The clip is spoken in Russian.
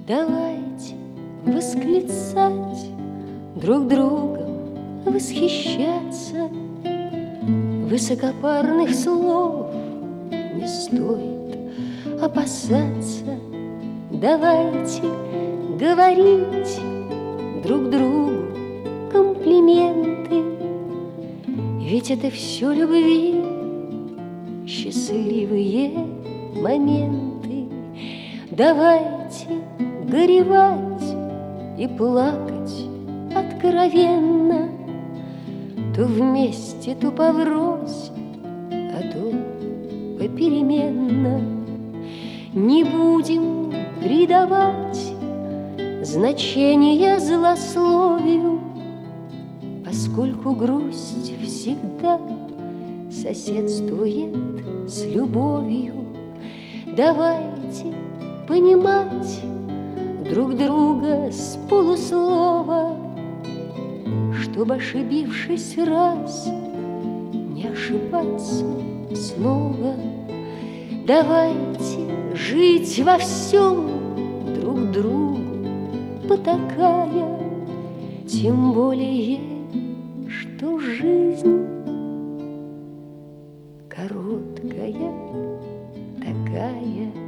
Давайте восклицать, друг другом восхищаться. Высокопарных слов не стоит опасаться. Давайте говорить друг другу комплименты, ведь это все любви, счастливые моменты. Давайте горевать и плакать откровенно, то вместе, то поврось, а то попеременно. Не будем придавать значения злословию, поскольку грусть всегда соседствует с любовью. Давайте понимать друг друга с полуслова, чтобы, ошибившись раз, не ошибаться снова. Давайте жить во всем друг другу потакая, тем более, что жизнь короткая такая.